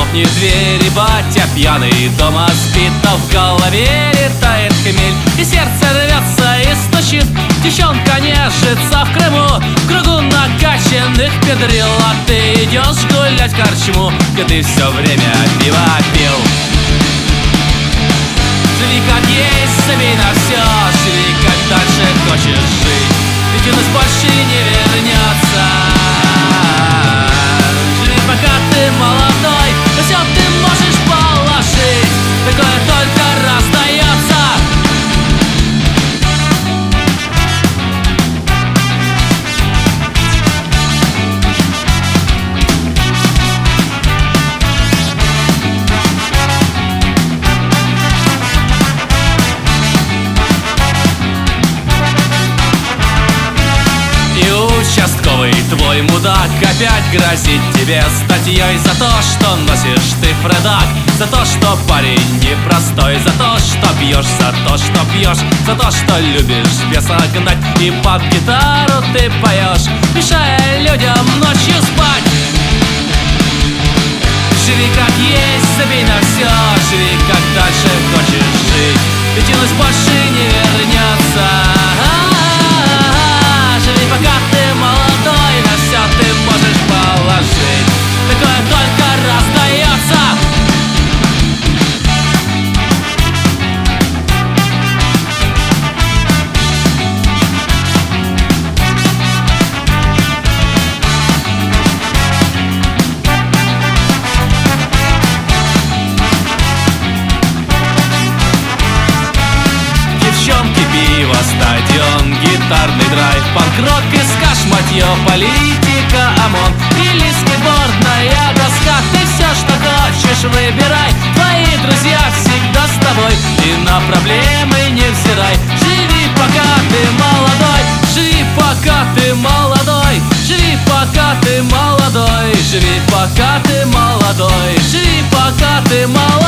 хлопни двери, батя пьяный дома спит, но в голове летает хмель, и сердце рвется и стучит. Девчонка нежится в Крыму, в кругу накачанных педрил, а ты идешь гулять в корчму, где ты все время пиво пил. Живи как есть, забей на все, живи как дальше хочешь жить, ведь юность больше не вернется. Живи пока ты молодой, на все ты можешь положить, такое только раздается. Участковый твой мудак опять грозит тебе статьей за то, что носишь ты фредак, за то, что парень непростой, за то, что пьешь, за то, что пьешь, за то, что любишь беса гнать, и под гитару ты поешь, мешая людям ночью спать. Живи как есть, забей на все, живи как дальше хочешь жить, ведь юность больше не вернется. Живи пока ты молодой, на все ты можешь положить, такое только раздается. Девчонки, пиво, стадион, гитарный драйв, панк-рок и скаш-матье, политика, ОМОН или скейтбордная доска. Ты все, что хочешь, выбирай, твои друзья всегда с тобой, и на проблемы не взирай. Живи пока ты молодой, живи пока ты молодой, живи пока ты молодой, живи пока ты молодой, живи пока ты молодой.